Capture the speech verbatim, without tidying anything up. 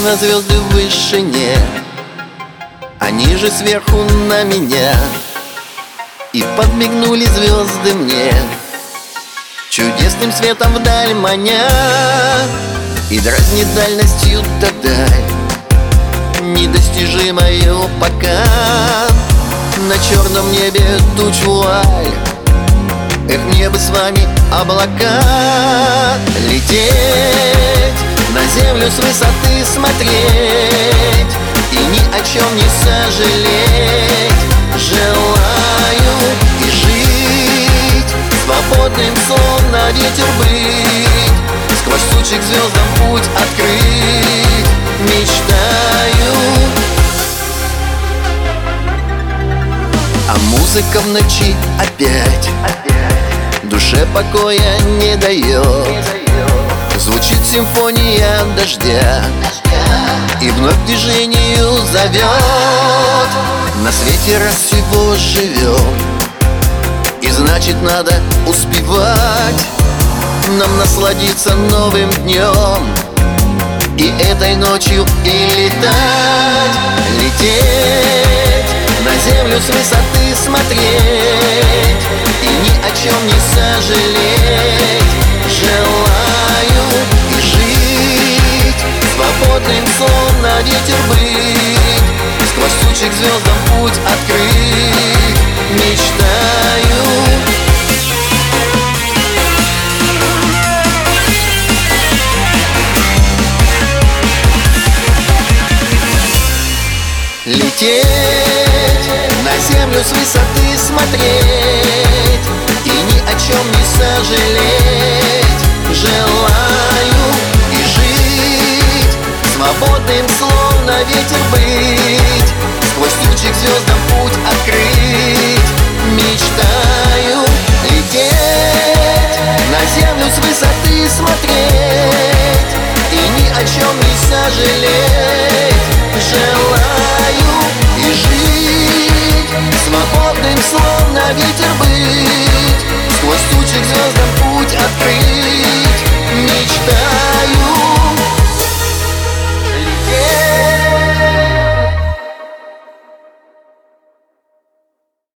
на звезды в вышине, они же сверху на меня. И подмигнули звезды мне, чудесным светом вдаль маня. И дразнит дальностью до даль, недостижимою пока. На черном небе туч вуаль, эх, мне бы с вами облака. Лететь, на землю с высоты смотреть и ни о чем не сожалеть. Желаю и жить свободным, словно ветер быть, сквозь тучи к звездам путь открыть. Мечтаю, а музыка в ночи опять, опять душе покоя не дает. Звучит симфония дождя, и вновь к движению зовет. На свете раз всего живем, и значит надо успевать нам насладиться новым днем, и этой ночью и летать. Лететь, на землю с высоты смотреть и ни о чем не сожалеть. Желаю и жить свободным, словно ветер быть, сквозь тучи к звездам путь открыть. Мечтаю, лететь, на землю с высоты смотреть и ни о чем не сожалеть. Желаю и жить свободным, словно ветер быть, сквозь тучи к звездам путь открыть. Мечтаю лететь, на землю с высоты смотреть и ни о чем не сожалеть. Желаю и жить свободным, словно ветер быть, сквозь тучи к звездам